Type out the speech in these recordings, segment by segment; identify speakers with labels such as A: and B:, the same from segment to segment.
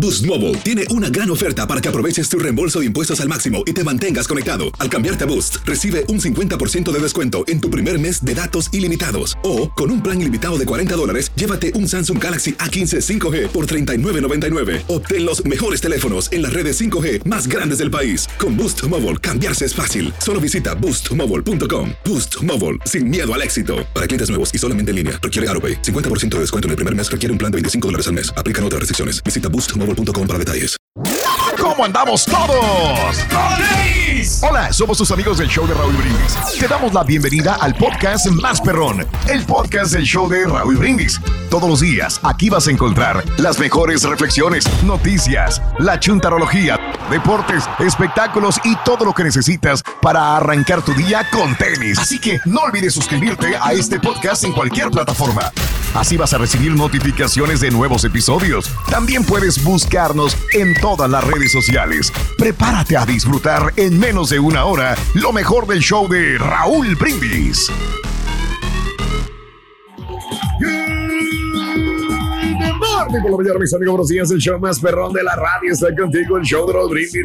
A: Boost Mobile tiene una gran oferta para que aproveches tu reembolso de impuestos al máximo y te mantengas conectado. Al cambiarte a Boost, recibe un 50% de descuento en tu primer mes de datos ilimitados. O, con un plan ilimitado de $40, llévate un Samsung Galaxy A15 5G por $39.99. Obtén los mejores teléfonos en las redes 5G más grandes del país. Con Boost Mobile, cambiarse es fácil. Solo visita boostmobile.com. Boost Mobile, sin miedo al éxito. Para clientes nuevos y solamente en línea, requiere AutoPay. 50% de descuento en el primer mes requiere un plan de $25 al mes. Aplican otras restricciones. Visita boostmobile.com para detalles.
B: ¿Cómo andamos todos? Hola, somos tus amigos del show de Raúl Brindis. Te damos la bienvenida al podcast más perrón, el podcast del show de Raúl Brindis. Todos los días aquí vas a encontrar las mejores reflexiones, noticias, la chuntarología, deportes, espectáculos y todo lo que necesitas para arrancar tu día con tenis. Así que no olvides suscribirte a este podcast en cualquier plataforma. Así vas a recibir notificaciones de nuevos episodios. También puedes buscarnos en todas las redes sociales. Prepárate a disfrutar en menos de una hora lo mejor del show de Raúl Brindis. Por la mañana, mis amigos, buenos días. El show más perrón de la radio está contigo. El show de Raúl Brindis.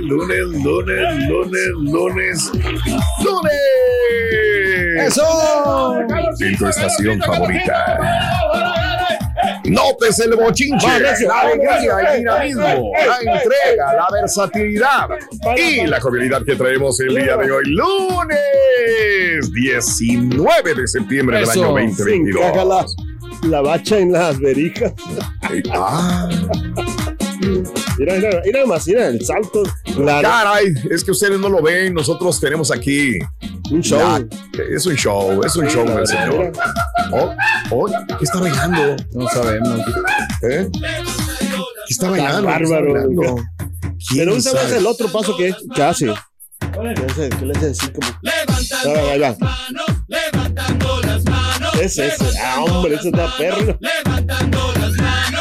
B: Lunes.
C: ¡Eso!
B: En tu estación favorita. Notes el bochinche, la alegría, el dinamismo, la entrega, la versatilidad y la jovialidad que traemos el día de hoy, lunes 19 de septiembre del año 2022.
C: Encaja la bacha en las verijas. Mira más, mira el salto.
B: Caray, es que ustedes no lo ven, nosotros tenemos aquí
C: un show.
B: Es un show del señor. ¿Qué está bailando?
C: No sabemos.
B: ¿Qué está bailando?
C: Bárbaro. Pero un sabes el otro paso que hace. ¿Qué le hace así como? Ahí va.
D: Levantando las manos.
C: Ese. Hombre, ese está perro.
D: Levantando las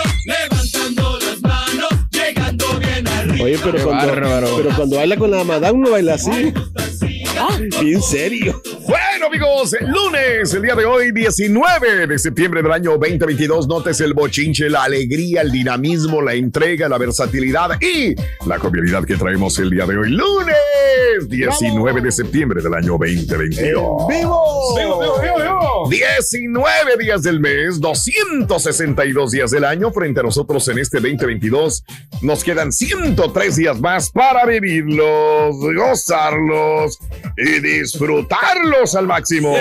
D: manos. Llegando bien arriba.
C: Oye, pero cuando baila con la madame no baila así. Bien serio.
B: Bueno, amigos, el lunes, el día de hoy, 19 de septiembre del año 2022. Notes el bochinche, la alegría, el dinamismo, la entrega, la versatilidad y la jovialidad que traemos el día de hoy, lunes 19 de septiembre del año 2022.
C: ¡Vivo!
B: 19 días del mes, 262 días del año. Frente a nosotros en este 2022 nos quedan 103 días más para vivirlos, gozarlos y disfrutarlos al máximo.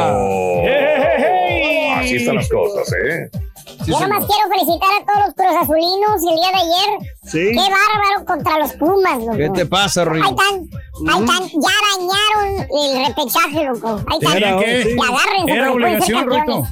B: Así están las cosas,
E: Yo nomás quiero felicitar a todos los cruzazulinos el día de ayer.
C: Sí.
E: Qué bárbaro contra los Pumas, loco.
F: ¿Qué te pasa, Rodrigo?
E: Ahí están, ya arañaron el repechaje, loco. Ahí están.
F: ¿Qué?
E: Y agárrense.
F: Era obligación, Roito.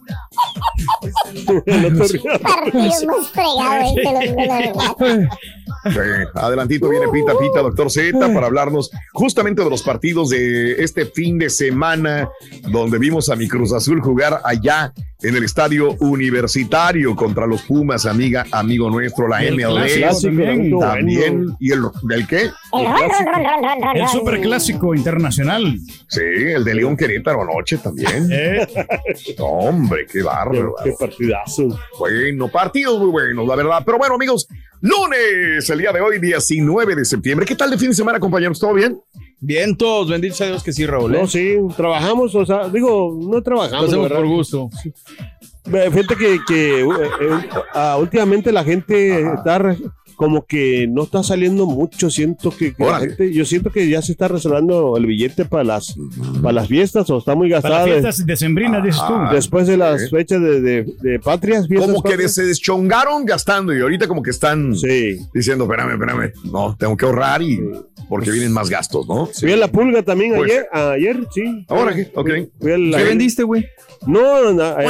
E: Partidos más fregados,
B: Adelantito viene Pita, doctor Z, para hablarnos justamente de los partidos de este fin de semana, donde vimos a mi Cruz Azul jugar allá en el estadio universitario contra los Pumas, amigo nuestro, la MLB. También. ¿Y el del qué?
F: El superclásico internacional.
B: Sí, el de León Querétaro anoche también. Hombre, qué bárbaro.
C: Qué partidazo.
B: Bueno, partidos muy buenos, la verdad. Pero bueno, amigos, lunes, el día de hoy, 19 de septiembre. ¿Qué tal de fin de semana, compañeros? ¿Todo bien?
F: Bien, todos, bendito sea Dios que sí, Raúl.
C: No, sí, trabajamos, o sea, no trabajamos.
F: Lo hacemos por gusto.
C: Fíjate que últimamente la gente está como que no está saliendo mucho. Siento que la gente, yo siento que ya se está reservando el billete para las fiestas, o está muy gastada.
F: Para las fiestas decembrinas, dices tú.
C: Después de las fechas de patrias.
B: Como que
C: patrias.
B: se deschongaron gastando y ahorita como que están diciendo, espérame, no, tengo que ahorrar porque vienen más gastos, ¿no?
C: Fui a la Pulga también
B: Pues,
C: ayer, sí.
B: ¿Ahora qué? Ok.
C: ¿Qué
F: vendiste, güey?
C: No,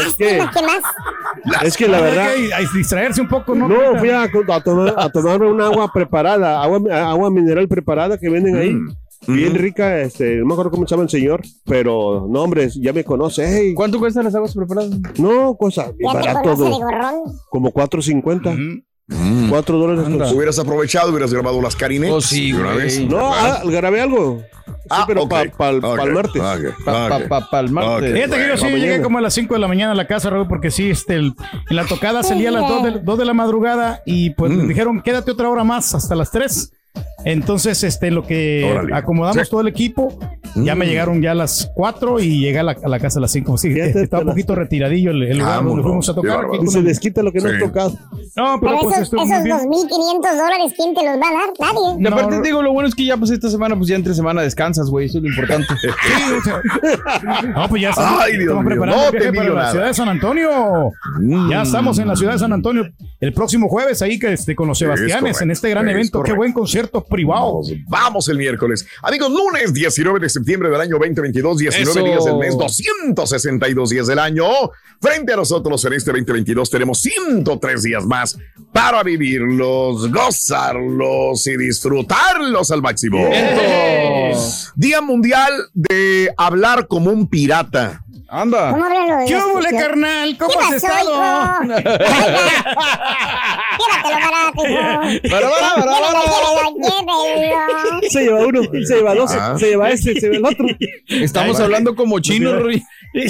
C: es que la verdad...
F: Hay que distraerse un poco, ¿no?
C: No, fui a tomar un agua preparada, agua mineral preparada que venden ahí. Bien rica, no me acuerdo cómo se llama el señor, pero no, hombre, ya me conoce. Hey.
F: ¿Cuánto cuestan las aguas preparadas?
C: No, cosa bien barato, como $4.50. $4.
B: Hubieras aprovechado, hubieras grabado las Karine.
F: Oh, sí,
B: una vez.
C: No, grabé algo. pero
B: ok.
C: para el martes.
G: Para el martes.
F: Fíjate que yo sí llegué como a las 5 de la mañana a la casa, Raúl, porque sí, en la tocada salía a las 2 de la madrugada y pues me dijeron, quédate otra hora más hasta las 3. Entonces, en lo que acomodamos todo el equipo, ya me llegaron ya a las 4 y llegué a la casa a las 5. Sí, está un poquito retiradillo el lugar donde fuimos a tocar.
C: Y se desquita lo que no has tocado.
F: No,
E: Pero
F: pero pues
E: esos
F: estuvo muy bien.
E: $2,500, ¿quién te los va a dar? Nadie.
G: Y aparte, digo, lo bueno es que ya, pues, esta semana, pues, ya entre semana descansas, güey. Eso es lo importante.
F: Sí, o sea, no, pues ya estamos,
B: Ay, Dios
F: estamos
B: mío,
F: preparando
B: no
F: el viaje
B: te
F: para
B: digo
F: la
B: nada.
F: ciudad de San Antonio. Ya estamos en la ciudad de San Antonio el próximo jueves ahí con los Sebastianes
B: correcto,
F: en este gran
B: es
F: evento.
B: correcto.
F: Qué buen concierto privado.
B: Vamos el miércoles. Amigos, lunes 19 de septiembre del año 2022, 19
G: Eso.
B: días del mes, 262 días del año. Frente a nosotros en este 2022 tenemos 103 días más para vivirlos, gozarlos y disfrutarlos al máximo. Día Mundial de hablar como un pirata.
G: Anda.
E: ¿Cómo hablan los
F: ¿Qué
E: dos?
F: hubo, carnal? ¿Cómo
E: ¿Qué
F: has
E: pasó,
F: estado?
E: hijo? Llévatelo barato, hijo. Llévelo.
C: Se lleva uno, se lleva dos,
B: Ah.
C: se lleva este, se lleva el otro.
G: Estamos hablando como chinos, Rui.
E: ¿Sí,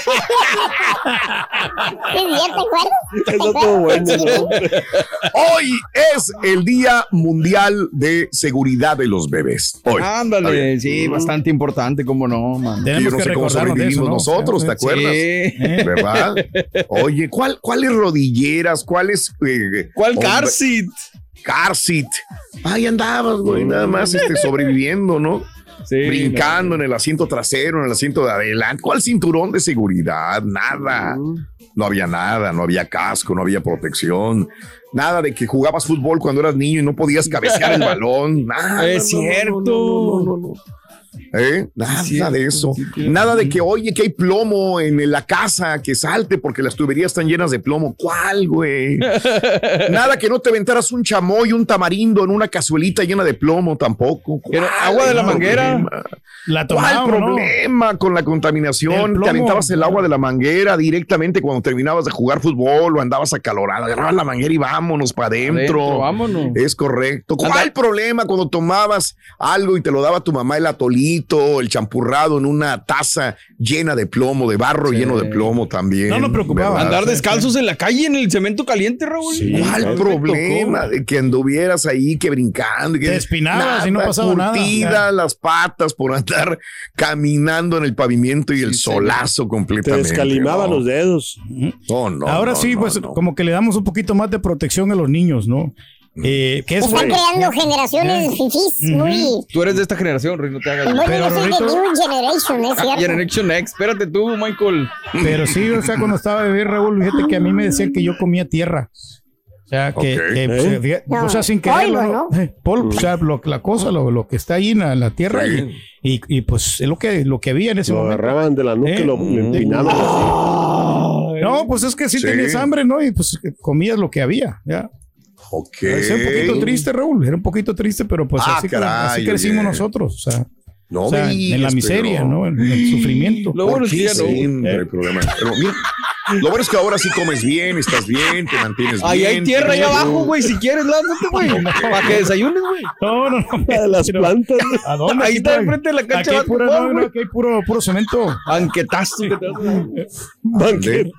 E: ¿te acuerdas?
C: Eso estuvo bueno, ¿no?
B: Hoy es el Día Mundial de Seguridad de los Bebés. Hoy.
G: Ándale, sí, bastante importante, cómo no, man.
B: Yo
F: Tenemos
B: no
F: que
B: sé cómo
F: recordarnos de eso,
B: sobrevivimos
F: ¿no?
B: nosotros, ¿te acuerdas?
G: Sí.
B: ¿Verdad? Oye, ¿cuáles rodilleras? ¿Cuáles?
G: ¿Cuál car seat?
B: Car seat. Ahí andabas, güey, nada más sobreviviendo, ¿no?
G: Sí,
B: Brincando en el asiento trasero, en el asiento de adelante. ¿Cuál cinturón de seguridad? Nada. No había nada, no había casco, no había protección. Nada de que jugabas fútbol cuando eras niño y no podías cabecear el balón. Nada.
G: Es cierto.
B: Nada de eso. Nada de que, oye, que hay plomo en la casa, que salte porque las tuberías están llenas de plomo. ¿Cuál, güey? Nada que no te aventaras un chamoy, un tamarindo en una cazuelita llena de plomo tampoco.
G: Agua de la manguera.
F: La
B: ¿Cuál
F: tomamos, ¿no?
B: problema con la
F: El
B: contaminación?
F: plomo.
B: Te aventabas el agua de la manguera directamente cuando terminabas de jugar fútbol o andabas acalorado. Agarrabas la manguera y vámonos para adentro.
G: Vámonos.
B: Es correcto. ¿Cuál problema cuando tomabas algo y te lo daba tu mamá, el atolito, el champurrado en una taza llena de plomo, de barro lleno de plomo también?
F: No nos preocupaba.
B: ¿verdad?
G: Andar descalzos en la calle en el cemento caliente, Raúl.
B: ¿Cuál problema de que anduvieras ahí, que brincando? Que
F: Te espinabas y no pasaba nada.
B: curtidas las patas por andar caminando en el pavimento y el solazo
C: Te
B: completamente.
C: descalimaba los dedos.
B: No,
F: Ahora sí,
B: no,
F: pues
B: no.
F: como que le damos un poquito más de protección a los niños, ¿no? Que es
E: Están creando generaciones fifís muy...
G: Tú eres de esta generación, Rui, no te hagas.
E: Bueno,
F: Pero,
E: yo soy de
F: Rorrito-
E: New Generation, ¿es cierto?
G: Generation X, espérate tú, Michael.
F: Pero sí, o sea, cuando estaba bebé, Raúl, fíjate que a mí me decían que yo comía tierra. O sea, que,
B: Ok.
F: pues, fíjate,
E: No,
F: o sea, sin quererlo,
E: polvo,
F: ¿no? Polvo, o sea, la cosa, lo que está ahí en la tierra
B: Sí.
F: y pues es lo que había en ese
C: Lo
F: momento.
C: agarraban de la nuca y lo empinaban.
F: No, pues es que sí,
B: Sí.
F: tenías hambre, ¿no? Y pues comías lo que había, ya.
B: Ok.
F: Era un poquito triste, Raúl, era un poquito triste, pero pues así
B: caray,
F: crecimos
B: oye.
F: nosotros, o sea,
B: No
F: o sea,
B: me
F: en
B: digas,
F: la miseria,
B: pero-
F: ¿no? En el sufrimiento.
G: Lo bueno es que ya no.
B: Siempre hay problema. Pero mira, lo bueno es que ahora sí comes bien, estás bien, te mantienes
G: Ahí
B: bien.
G: hay tierra ahí abajo, güey. Si quieres, lánzate, güey. Para que desayunes, güey.
F: No.
C: La de las
F: Pero,
C: plantas.
F: ¿a dónde?
G: Ahí
F: Aquí
G: está
F: por-
G: enfrente de la cancha
F: Aquí
G: de
F: hay puro,
G: básquetbol, güey.
F: aquí hay puro cemento.
G: Banquetazo.
B: Ande.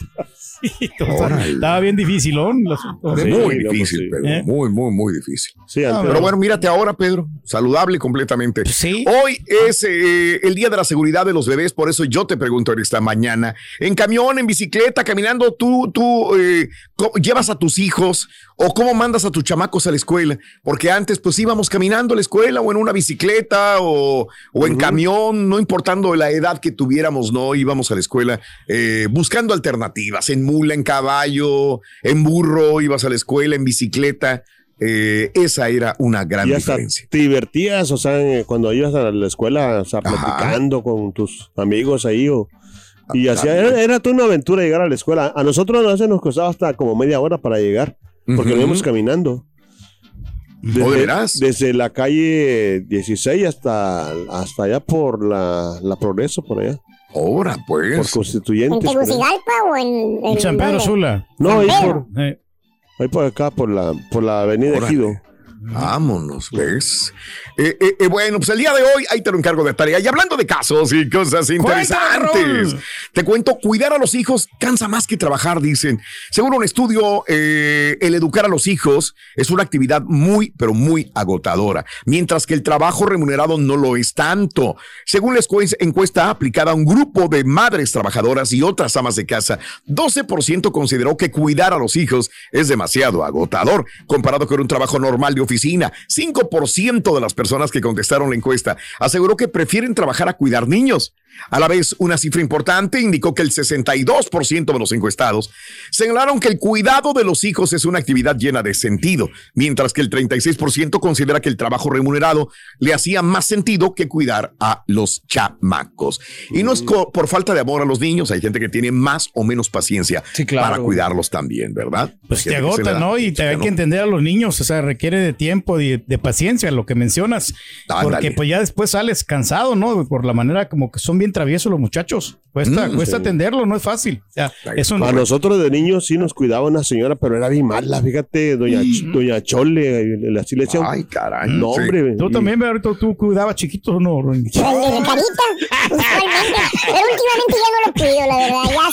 F: Estaba bien dificilón el asunto.
C: Sí,
B: Muy
C: no,
B: difícil,
C: pues,
B: Pedro. Muy, muy, muy difícil.
C: Sí, antes.
B: Pero bueno, mírate ahora, Pedro. Saludable completamente.
F: Sí.
B: Hoy es el Día de la Seguridad de los Bebés, por eso yo te pregunto en esta mañana. En camión, en bicicleta, caminando, tú llevas a tus hijos o cómo mandas a tus chamacos a la escuela. Porque antes pues íbamos caminando a la escuela o en una bicicleta o en camión, no importando la edad que tuviéramos, no íbamos a la escuela buscando alternativas. En mula, en caballo, en burro, ibas a la escuela, en bicicleta. Esa era una gran
C: Y hasta
B: diferencia.
C: te divertías, o sea, cuando ibas a la escuela, o sea, platicando con tus amigos ahí, y así era toda una aventura llegar a la escuela. A nosotros a veces nos costaba hasta como media hora para llegar, porque nos íbamos caminando.
B: ¿O de veras?
C: Desde la calle 16 hasta allá por la Progreso, por allá,
B: Ahora,
C: por
B: pues.
E: ¿En
C: Constituyentes. por ahí.
E: Tegucigalpa o en
F: San Pedro
E: dónde?
F: Sula.
C: No, ahí
E: Pedro.
C: por acá, por la avenida
B: Órale.
C: Ejido.
B: Vámonos, ¿ves? Bueno, pues el día de hoy ahí te lo encargo de tarea. Y hablando de casos y cosas interesantes, te cuento, cuidar a los hijos cansa más que trabajar, dicen. Según un estudio, el educar a los hijos es una actividad muy, pero muy agotadora, mientras que el trabajo remunerado no lo es tanto. Según la encuesta aplicada a un grupo de madres trabajadoras y otras amas de casa, 12% consideró que cuidar a los hijos es demasiado agotador, comparado con un trabajo normal de oficina. 5% de las personas que contestaron la encuesta aseguró que prefieren trabajar a cuidar niños. A la vez, una cifra importante indicó que el 62% de los encuestados señalaron que el cuidado de los hijos es una actividad llena de sentido, mientras que el 36% considera que el trabajo remunerado le hacía más sentido que cuidar a los chamacos. Y no es por falta de amor a los niños, hay gente que tiene más o menos paciencia para cuidarlos también, ¿verdad?
F: Pues te agota, ¿no? Y hay que entender a los niños, o sea, requiere de tiempo y de paciencia, lo que mencionas, porque pues ya después sales cansado, ¿no? Por la manera como que son bien traviesos los muchachos. Cuesta atenderlo, no es fácil. O sea, eso no.
C: A nosotros de niños sí nos cuidaba una señora, pero era bien mala, fíjate, doña Chole, así le decían.
B: Ay, caray.
C: No, hombre.
F: Tú también, ahorita tú cuidabas chiquitos, ¿no?
E: De carita, usualmente. Pero últimamente ya no lo cuido, la verdad.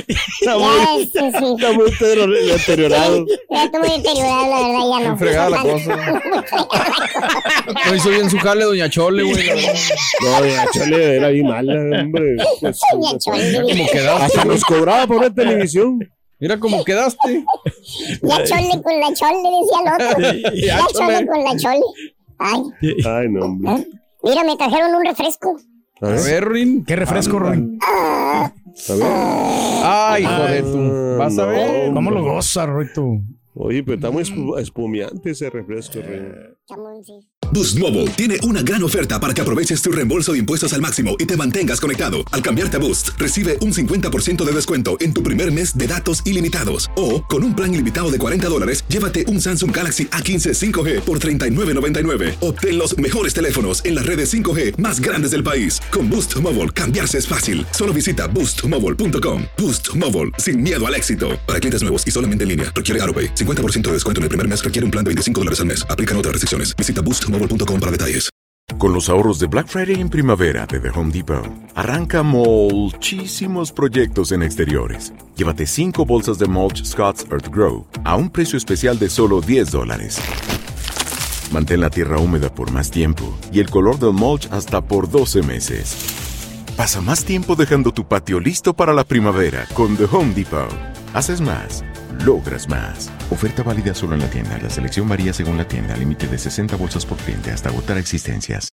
C: Está muy deteriorado.
E: Ya está muy deteriorado, la verdad, ya no.
G: Fregada la cosa. No hizo bien su jale, doña Chole, güey.
C: No, doña Chole era bien mala, hombre. Pues,
E: Doña Chole.
G: Mira cómo quedaste.
C: hasta nos cobraba por la televisión.
G: Mira cómo quedaste.
E: Ya Chole con la Chole, decía el otro. Ya Chole con la Chole.
C: Ay, no, hombre.
E: Mira, me trajeron un refresco.
G: A ver, Rin.
F: ¿Qué refresco, Rin?
C: A ver.
G: Ay, joder, tú. Vas a ver.
F: ¿Cómo lo gozas, Rito?
C: Oye, pero está muy espumiante ese refresco, Rey.
A: Boost Mobile tiene una gran oferta para que aproveches tu reembolso de impuestos al máximo y te mantengas conectado. Al cambiarte a Boost, recibe un 50% de descuento en tu primer mes de datos ilimitados. O, con un plan ilimitado de $40, llévate un Samsung Galaxy A15 5G por $39.99. Obtén los mejores teléfonos en las redes 5G más grandes del país. Con Boost Mobile, cambiarse es fácil. Solo visita boostmobile.com. Boost Mobile, sin miedo al éxito. Para clientes nuevos y solamente en línea, requiere AroPay. 50% de descuento en el primer mes requiere un plan de $25 al mes. Aplican otras restricciones. Visita boostmobile.com para detalles.
H: Con los ahorros de Black Friday en primavera de The Home Depot, arranca muchísimos proyectos en exteriores. Llévate 5 bolsas de mulch Scott's Earth Grow a un precio especial de solo $10. Mantén la tierra húmeda por más tiempo y el color del mulch hasta por 12 meses. Pasa más tiempo dejando tu patio listo para la primavera con The Home Depot. Haces más, logras más. Oferta válida solo en la tienda. La selección varía según la tienda. Límite de 60 bolsas por cliente hasta agotar existencias.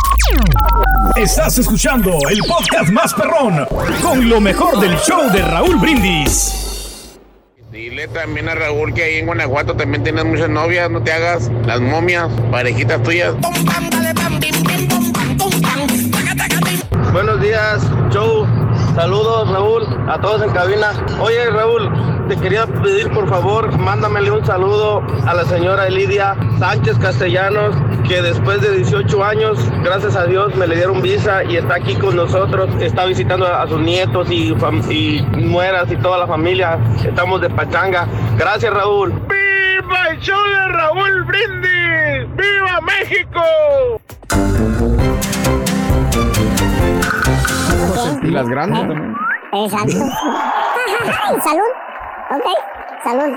I: Estás escuchando el podcast más perrón con lo mejor del show de Raúl Brindis.
J: Dile también a Raúl que ahí en Guanajuato también tienes muchas novias. No te hagas las momias, parejitas tuyas.
K: Buenos días, show. Saludos, Raúl, a todos en cabina. Oye, Raúl, te quería pedir, por favor, mándamele un saludo a la señora Lidia Sánchez Castellanos, que después de 18 años, gracias a Dios, me le dieron visa y está aquí con nosotros. Está visitando a sus nietos y nueras y toda la familia. Estamos de pachanga. Gracias, Raúl.
J: ¡Viva el show de Raúl Brindis! ¡Viva México!
G: Y las grandes también.
E: Exacto. Salud. Ok. Salud.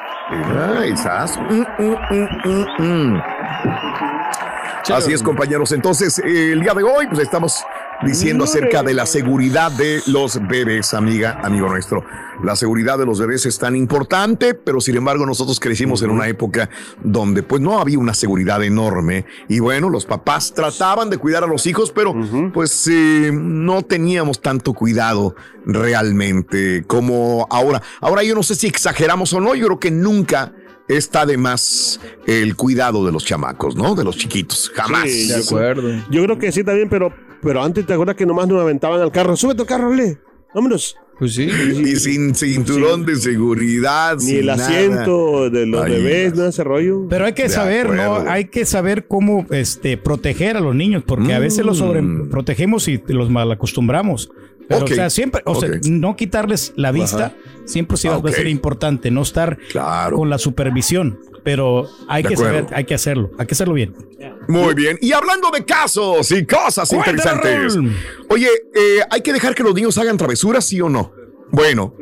B: Así es, compañeros. Entonces, el día de hoy, pues estamos diciendo acerca de la seguridad de los bebés, amigo nuestro. La seguridad de los bebés es tan importante, pero sin embargo nosotros crecimos en una época donde pues no había una seguridad enorme y bueno, los papás trataban de cuidar a los hijos, pero pues no teníamos tanto cuidado realmente como ahora. Ahora yo no sé si exageramos o no, yo creo que nunca está de más el cuidado de los chamacos, ¿no? De los chiquitos, jamás.
C: Sí, de acuerdo. Yo creo que sí también, pero antes te acuerdas que nomás nos aventaban al carro. Súbete al carro, Le. Vámonos.
G: Pues sí.
B: Y sin cinturón de seguridad.
C: Ni el asiento de los bebés, no ese rollo.
F: Pero hay que saber, ¿no? Hay que saber cómo proteger a los niños, porque a veces los sobreprotegemos y los malacostumbramos. Pero, o sea, siempre, sea, no quitarles la vista, siempre sí va a ser importante, no estar con la supervisión. Pero hay que saber, hay que hacerlo bien.
B: Muy bien. Y hablando de casos y cosas interesantes. Oye, ¿hay que dejar que los niños hagan travesuras, sí o no? Bueno,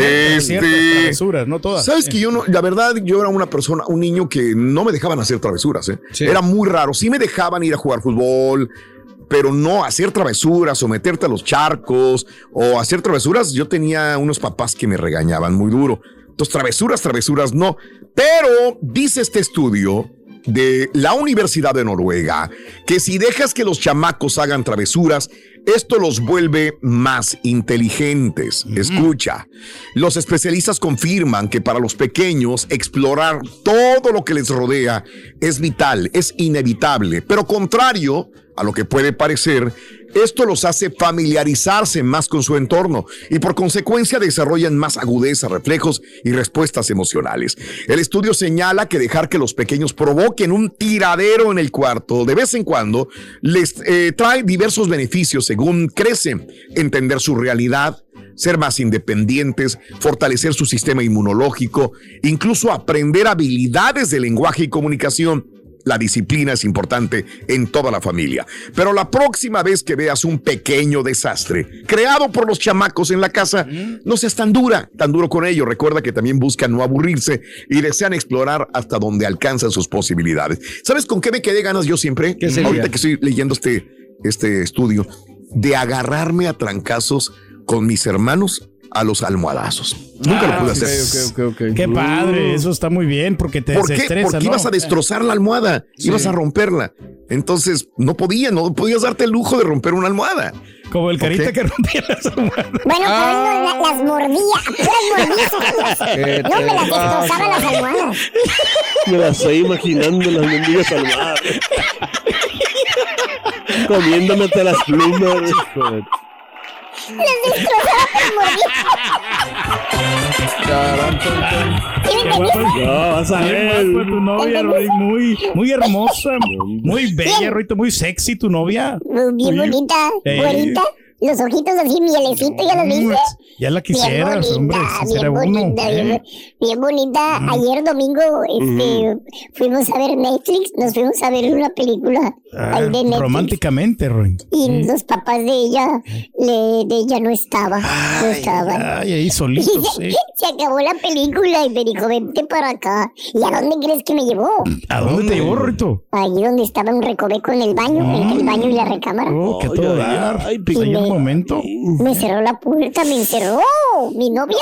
F: travesuras, no todas.
B: Sabes que la verdad, yo era un niño que no me dejaban hacer travesuras, Sí. Era muy raro. Sí me dejaban ir a jugar fútbol, pero no hacer travesuras o meterte a los charcos o hacer travesuras. Yo tenía unos papás que me regañaban muy duro. Entonces, travesuras no. Pero dice este estudio de la Universidad de Noruega que si dejas que los chamacos hagan travesuras, esto los vuelve más inteligentes. Escucha, los especialistas confirman que para los pequeños explorar todo lo que les rodea es vital, es inevitable, pero contrario a lo que puede parecer, esto los hace familiarizarse más con su entorno y por consecuencia desarrollan más agudeza, reflejos y respuestas emocionales. El estudio señala que dejar que los pequeños provoquen un tiradero en el cuarto de vez en cuando les trae diversos beneficios según crecen, entender su realidad, ser más independientes, fortalecer su sistema inmunológico, incluso aprender habilidades de lenguaje y comunicación. La disciplina es importante en toda la familia. Pero la próxima vez que veas un pequeño desastre creado por los chamacos en la casa, no seas tan duro con ellos. Recuerda que también buscan no aburrirse y desean explorar hasta donde alcanzan sus posibilidades. ¿Sabes con qué me quedé ganas yo siempre? Ahorita que estoy leyendo este estudio, de agarrarme a trancazos con mis hermanos a los almohadazos. Nunca lo pude hacer.
F: Okay. Qué padre, eso está muy bien porque te desestresa.
B: Porque ibas a destrozar la almohada, ibas a romperla. Entonces no podías darte el lujo de romper una almohada.
F: Como el Carita que rompía las almohadas.
E: Bueno, pero las mordía, no me las destrozaba las almohadas.
C: Me las estoy imaginando, las mendigas almohadas. Comiéndome hasta las plumas.
E: Les
F: destrozaba. Vas a ver. Tu novia, muy hermosa, muy bella, Rito, muy sexy tu novia.
E: Bien bonita, bonita. Los ojitos así, mielecito, ¿ya los viste?
F: Ya la quisieras, hombre.
E: Bien bonita. Ayer domingo fuimos a ver Netflix, nos fuimos a ver una película ahí de Netflix.
F: Románticamente, Roy.
E: Y los papás de ella no estaban.
F: Ay, ahí solitos,
E: Se acabó la película y me dijo, vente para acá. ¿Y a dónde crees que me llevó?
F: ¿A dónde te llevó, Rito?
E: Allí donde estaba un recoveco en el baño, entre el baño y la recámara.
F: Oh, que todo dar. Un momento.
E: Me cerró la puerta, me encerró mi novia.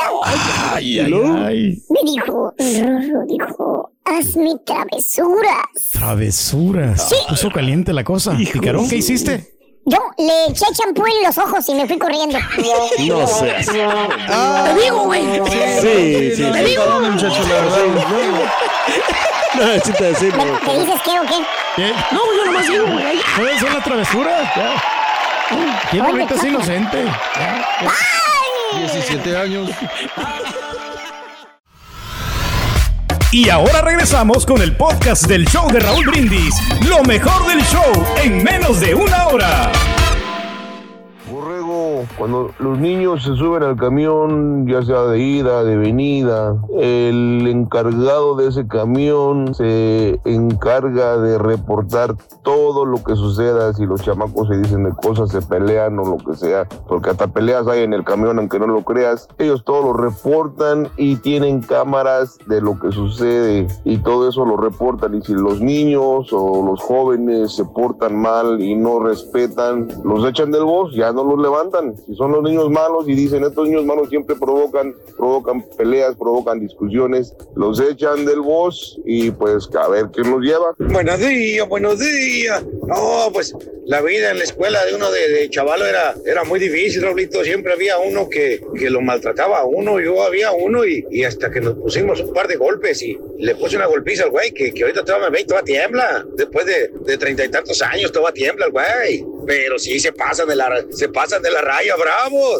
E: Me dijo, Rorro, hazme travesuras.
F: ¿Travesuras?
E: Sí.
F: Puso caliente la cosa. ¿Picarón? ¿Qué hiciste?
E: Yo le eché champú en los ojos y me fui corriendo.
C: No seas.
E: Te digo, güey.
C: Sí.
E: Te digo.
G: Muchacho, la verdad.
C: No necesito decirlo.
E: ¿Te dices qué o qué?
F: ¿Qué?
E: No, yo nomás digo, güey.
F: ¿Puede ser una travesura? ¿Quién ahorita es inocente?
G: 17 años.
I: Y ahora regresamos con el podcast del show de Raúl Brindis. Lo mejor del show en menos de una hora.
L: Borrego, cuando los niños se suben al camión, ya sea de ida, de venida, el encargado de ese camión se encarga de reportar todo lo que suceda. Si los chamacos se dicen de cosas, se pelean o lo que sea, porque hasta peleas hay en el camión, aunque no lo creas. Ellos todo lo reportan y tienen cámaras de lo que sucede y todo eso lo reportan. Y si los niños o los jóvenes se portan mal y no respetan, los echan del bus, ya no los levantan. Si son los niños malos y dicen estos niños malos siempre provocan peleas, provocan discusiones, los echan del bus y pues a ver quién los lleva.
M: Buenos días. No, pues la vida en la escuela de uno de chavalo era muy difícil, Raulito. Siempre había uno que lo maltrataba a uno. Yo había uno y hasta que nos pusimos un par de golpes y le puse una golpiza al güey que ahorita todavía me ve y todavía tiembla. Después de 30 y tantos años todavía tiembla el güey. Pero sí se pasan de la raya, bravos.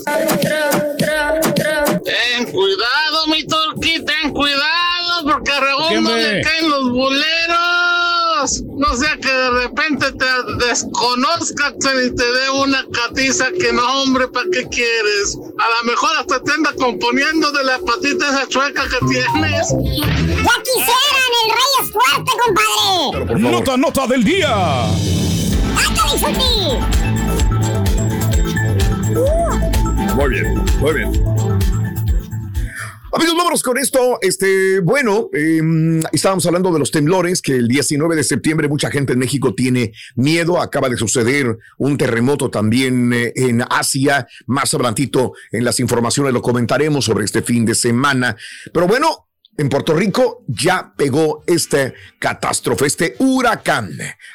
N: Ten cuidado, mi Turqui, ten cuidado, porque a Raúl no le caen los boleros. Dios, no sea que de repente te desconozca y te dé una catiza que no, hombre, ¿para qué quieres? A lo mejor hasta te anda componiendo de la patita esa chueca que tienes.
E: ¡Ya quisieran! ¡El rey es fuerte, compadre!
I: Nota del día.
E: ¡Ándale, Chuti!
B: Muy bien. Amigos, vámonos con esto. Estábamos hablando de los temblores, que el 19 de septiembre mucha gente en México tiene miedo. Acaba de suceder un terremoto también en Asia. Más adelantito en las informaciones lo comentaremos sobre este fin de semana. Pero bueno, en Puerto Rico ya pegó esta catástrofe, este huracán.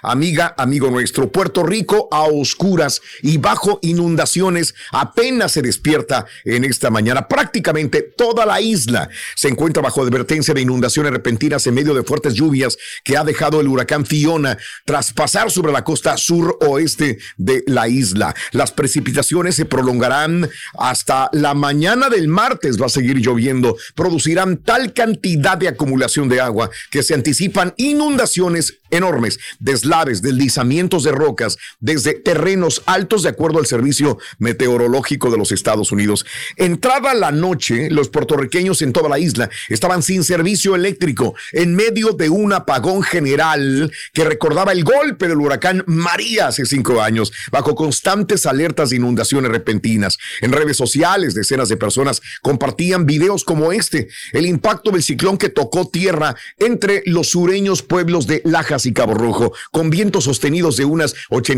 B: Amigo nuestro, Puerto Rico a oscuras y bajo inundaciones apenas se despierta en esta mañana. Prácticamente toda la isla se encuentra bajo advertencia de inundaciones repentinas en medio de fuertes lluvias que ha dejado el huracán Fiona tras pasar sobre la costa suroeste de la isla. Las precipitaciones se prolongarán hasta la mañana del martes. Va a seguir lloviendo, producirán tal cantidad de acumulación de agua que se anticipan inundaciones enormes, deslaves, deslizamientos de rocas desde terrenos altos, de acuerdo al Servicio Meteorológico de los Estados Unidos. Entrada la noche, los puertorriqueños en toda la isla estaban sin servicio eléctrico en medio de un apagón general que recordaba el golpe del huracán María hace 5 años, bajo constantes alertas de inundaciones repentinas. En redes sociales, decenas de personas compartían videos como este, el impacto del ciclón que tocó tierra entre los sureños pueblos de Lajas y Cabo Rojo, con vientos sostenidos de unas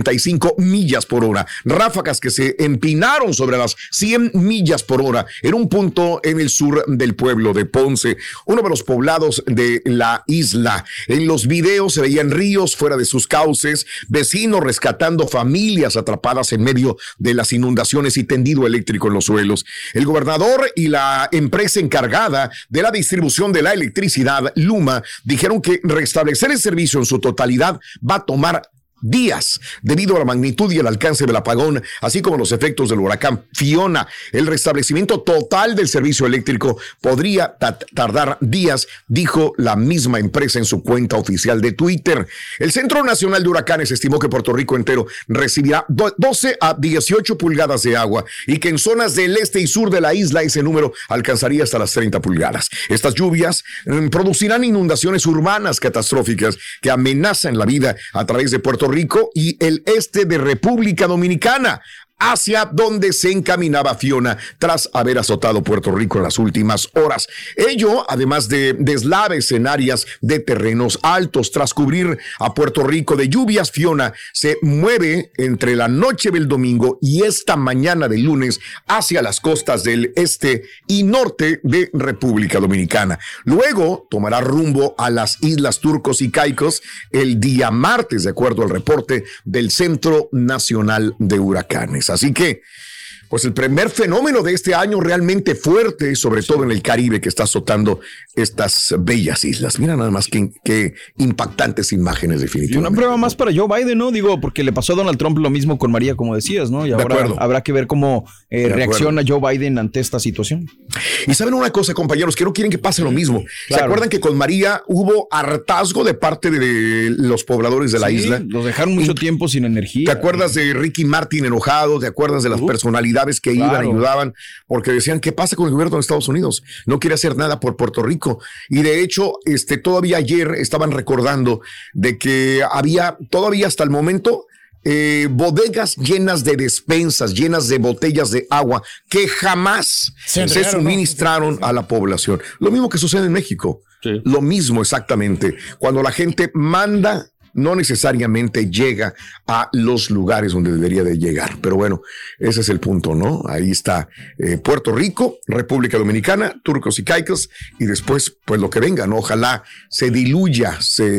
B: 85 millas por hora, ráfagas que se empinaron sobre las 100 millas por hora en un punto en el sur del pueblo de Ponce, uno de los poblados de la isla. En los videos se veían ríos fuera de sus cauces, vecinos rescatando familias atrapadas en medio de las inundaciones y tendido eléctrico en los suelos. El gobernador y la empresa encargada de la distribución de la electricidad, Luma, dijeron que restablecer el servicio en su totalidad va a tomar días debido a la magnitud y el alcance del apagón, así como los efectos del huracán Fiona. El restablecimiento total del servicio eléctrico podría tardar días, dijo la misma empresa en su cuenta oficial de Twitter. El Centro Nacional de Huracanes estimó que Puerto Rico entero recibirá 12 a 18 pulgadas de agua y que en zonas del este y sur de la isla ese número alcanzaría hasta las 30 pulgadas. Estas lluvias producirán inundaciones urbanas catastróficas que amenazan la vida a través de Puerto Rico y el este de República Dominicana, hacia donde se encaminaba Fiona tras haber azotado Puerto Rico en las últimas horas. Ello, además de deslaves en áreas de terrenos altos. Tras cubrir a Puerto Rico de lluvias, Fiona se mueve entre la noche del domingo y esta mañana del lunes hacia las costas del este y norte de República Dominicana. Luego tomará rumbo a las Islas Turcos y Caicos el día martes, de acuerdo al reporte del Centro Nacional de Huracanes. Así que, pues el primer fenómeno de este año realmente fuerte, sobre todo en el Caribe, que está azotando estas bellas islas. Mira nada más qué impactantes imágenes, definitivamente.
G: Y una prueba más para Joe Biden, ¿no? Digo, porque le pasó a Donald Trump lo mismo con María, como decías, ¿no? Y ahora habrá que ver cómo reacciona Joe Biden ante esta situación.
B: Y saben una cosa, compañeros, que no quieren que pase lo mismo. Claro. ¿Se acuerdan que con María hubo hartazgo de parte de los pobladores de la isla?
G: Los dejaron mucho tiempo sin energía.
B: ¿Te acuerdas de Ricky Martin enojado? ¿Te acuerdas de las personalidades que iban, ayudaban? Porque decían, ¿qué pasa con el gobierno de Estados Unidos? No quiere hacer nada por Puerto Rico. Y de hecho, todavía ayer estaban recordando de que había todavía hasta el momento bodegas llenas de despensas, llenas de botellas de agua que jamás se suministraron a la población. Lo mismo que sucede en México. Sí. Lo mismo exactamente. Cuando la gente manda, no necesariamente llega a los lugares donde debería de llegar. Pero bueno, ese es el punto, ¿no? Ahí está Puerto Rico, República Dominicana, Turcos y Caicos, y después, pues lo que venga, ¿no? Ojalá se diluya,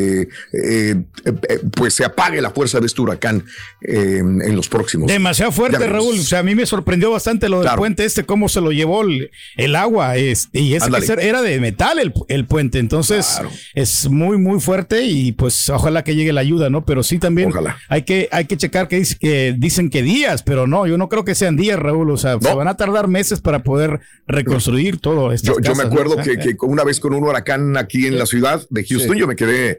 B: pues se apague la fuerza de este huracán en los próximos.
F: Demasiado fuerte, Raúl. O sea, a mí me sorprendió bastante lo del puente cómo se lo llevó el agua. Y era de metal el puente. Entonces, es muy, muy fuerte y pues ojalá que llegue la ayuda, ¿no? Pero sí también hay que checar que dicen que días, pero no, yo no creo que sean días, Raúl. O sea, se van a tardar meses para poder reconstruir todo esto.
B: Yo me acuerdo que una vez con un huracán aquí en la ciudad de Houston, yo me quedé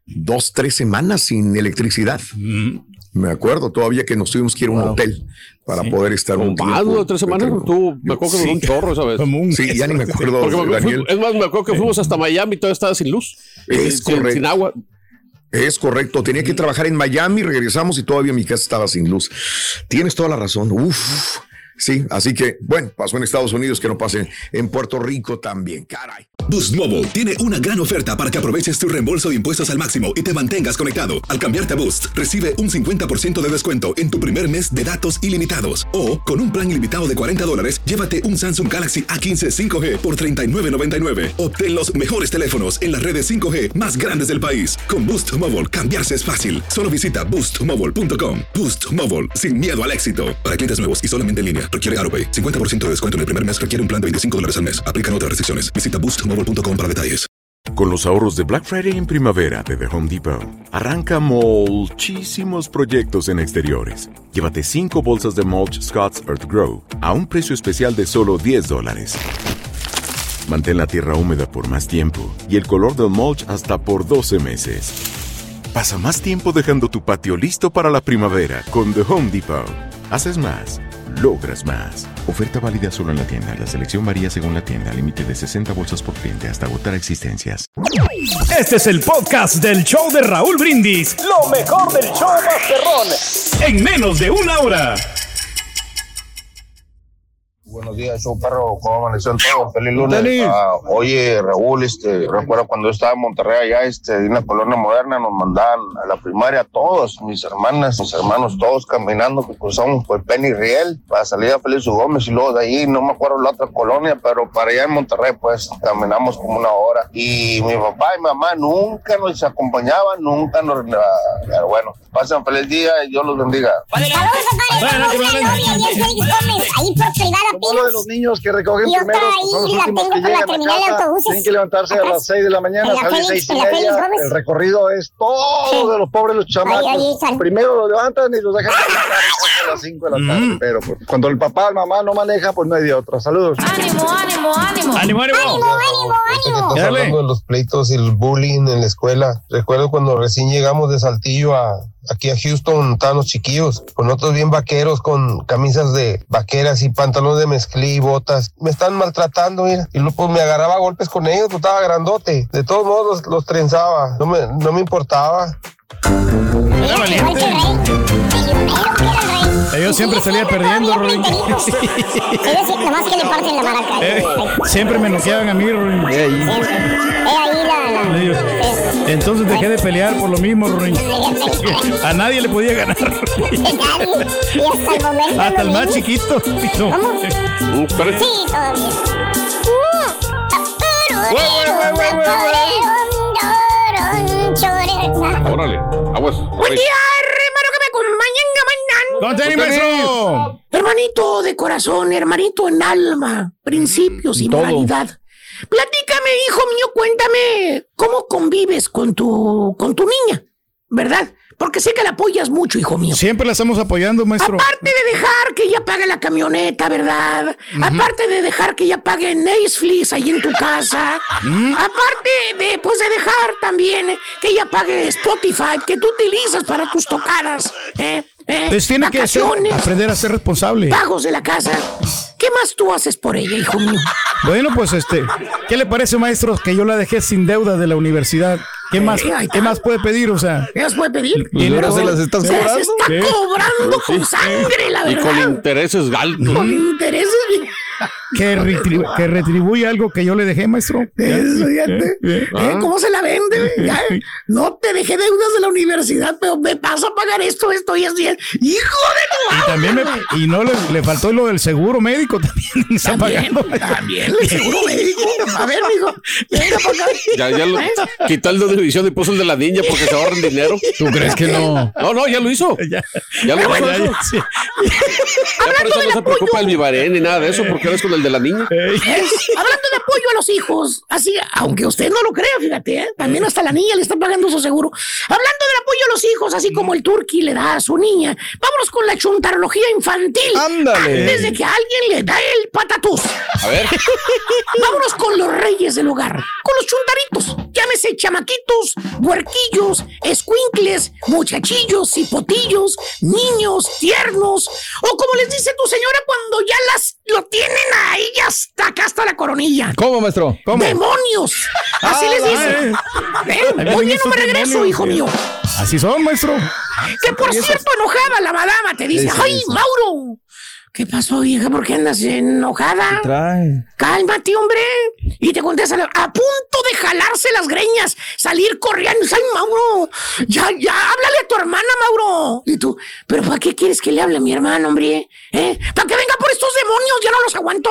B: 2-3 semanas sin electricidad. Me acuerdo todavía que nos tuvimos que ir a un hotel para poder estar un tiempo.
C: Más de 3 semanas, me acuerdo que duró un chorro esa vez.
B: Sí, ya ni me acuerdo, Daniel.
C: Es más, me acuerdo que fuimos hasta Miami y todo estaba sin luz. Sin agua.
B: Es correcto, tenía que trabajar en Miami, regresamos y todavía mi casa estaba sin luz. Tienes toda la razón. Sí, así que, bueno, pasó en Estados Unidos, que no pase en Puerto Rico también, caray.
A: Boost Mobile tiene una gran oferta para que aproveches tu reembolso de impuestos al máximo y te mantengas conectado. Al cambiarte a Boost, recibe un 50% de descuento en tu primer mes de datos ilimitados. O, con un plan ilimitado de $40, llévate un Samsung Galaxy A15 5G por $39.99. Obtén los mejores teléfonos en las redes 5G más grandes del país. Con Boost Mobile, cambiarse es fácil. Solo visita boostmobile.com. Boost Mobile, sin miedo al éxito. Para clientes nuevos y solamente en línea. Requiere AroPay. 50% de descuento en el primer mes. Requiere un plan de $25 al mes. Aplican otras restricciones. Visita boostmobile.com para detalles.
H: Con los ahorros de Black Friday en primavera de The Home Depot, arranca muchísimos proyectos en exteriores. Llévate 5 bolsas de mulch Scott's Earth Grow a un precio especial de solo $10. Mantén la tierra húmeda por más tiempo y el color del mulch hasta por 12 meses. Pasa más tiempo dejando tu patio listo para la primavera con The Home Depot. Haces más, logras más. Oferta válida solo en la tienda. La selección varía según la tienda. Límite de 60 bolsas por cliente hasta agotar existencias.
I: Este es el podcast del show de Raúl Brindis. Lo mejor del show Masterrón. En menos de una hora.
L: Buenos días, show perro, ¿cómo amanecieron todos? Feliz lunes. Oye, Raúl, recuerdo cuando estaba en Monterrey allá, en la colonia moderna, nos mandaban a la primaria todos, mis hermanas, mis hermanos, todos caminando, que cruzamos por Penny Riel para salir a Félix U. Gómez, y luego de ahí, no me acuerdo la otra colonia, pero para allá en Monterrey, pues, caminamos como 1 hora. Y mi papá y mamá nunca nos acompañaban, nunca nos... Pero bueno, pasen feliz día y Dios los bendiga.
O: Uno de los niños que recogen primero, son los últimos que llegan a casa, tienen que levantarse a las 6 de la mañana, salir 6:30, el recorrido es todo de los pobres, los chamacos, primero los levantan y los dejan a las 5 de la tarde, pero cuando el papá, el mamá no maneja, pues no hay de otra. Saludos.
F: ¡Ánimo!
P: Estamos hablando de los pleitos y el bullying en la escuela. Recuerdo cuando recién llegamos de Saltillo aquí a Houston, estaban los chiquillos, con otros bien vaqueros, con camisas de vaqueras y pantalones de mezclilla y botas. Me están maltratando, mira. Y luego pues, me agarraba a golpes con ellos, pues estaba grandote. De todos modos los trenzaba, no me importaba.
F: Era valiente. Yo siempre salía perdiendo, Ruin.
E: Nomás que le parten la maraca.
F: Siempre me noqueaban a mí, Ruin. Entonces dejé de pelear por lo mismo, Ruin. A nadie le podía ganar. Hasta el más chiquito.
E: ¿Cómo? Sí, todavía.
C: Órale, aguas.
Q: Buen día, hermano, que me acompañan,
F: ¿Cómo te maestro?
Q: Hermanito de corazón, hermanito en alma, principios y moralidad. Platícame, hijo mío, cuéntame cómo convives con tu niña, ¿verdad? Porque sé que la apoyas mucho, hijo mío.
F: Siempre la estamos apoyando, maestro.
Q: Aparte de dejar que ella pague la camioneta, ¿verdad? Aparte de dejar que ella pague Netflix ahí en tu casa. Aparte de dejar también que ella pague Spotify, que tú utilizas para tus tocadas.
F: Pues tiene que aprender a ser responsable.
Q: Pagos de la casa. ¿Qué más tú haces por ella, hijo mío?
F: Bueno, pues ¿qué le parece, maestro, que yo la dejé sin deuda de la universidad? ¿Qué más puede pedir? O sea,
Q: ¿qué más puede pedir?
F: ¿Y no se las estás cobrando?
Q: Se está cobrando con sangre, la verdad.
C: Y con intereses altos.
Q: Con intereses.
F: Que retribuye algo que yo le dejé, maestro.
Q: Eso, fíjate. ¿Cómo se la vende? No te dejé deudas de la universidad, pero me pasa a pagar esto y así. ¡Hijo de tu madre!
F: Y también no le faltó lo del seguro médico también. Está pagando.
Q: También el seguro médico. A ver, mijo, venga para acá.
C: Ya lo quitó el de división y puso el de la niña porque se ahorran dinero.
F: ¿Tú crees que no?
C: No, ya lo hizo. Ya lo hizo.
F: Sí.
C: Ya por eso no se preocupa el Vivarén ni nada de eso, porque ahora es con el de la niña.
Q: Hablando de apoyo a los hijos, así, aunque usted no lo crea, fíjate, también hasta la niña le está pagando su seguro. Hablando del apoyo a los hijos, así como el Turqui le da a su niña, vámonos con la chuntarología infantil.
G: ¡Ándale!
Q: Antes de que alguien le da el patatús.
G: A ver.
Q: Vámonos con los reyes del hogar, con los chuntaritos. Llámese chamaquitos, huerquillos, escuincles, muchachillos, cipotillos, niños, tiernos, o como les dice tu señora cuando ya lo tienen ahí hasta acá, hasta la coronilla.
G: ¿Cómo, maestro? ¿Cómo?
Q: ¡Demonios! Así les dice. Muy bien, no me regreso, hijo mío.
F: Así son, maestro.
Q: Que por cierto, enojada la madama te dice, ¡ay, Mauro! ¿Qué pasó, vieja? ¿Por qué andas enojada?
G: ¿Qué trae?
Q: Cálmate, hombre. Y te contesta, a punto de jalarse las greñas, salir corriendo. ¡Ay, Mauro! Ya, háblale a tu hermana, Mauro. Y tú, ¿pero para qué quieres que le hable a mi hermana, hombre? Para que venga por estos demonios, ya no los aguanto.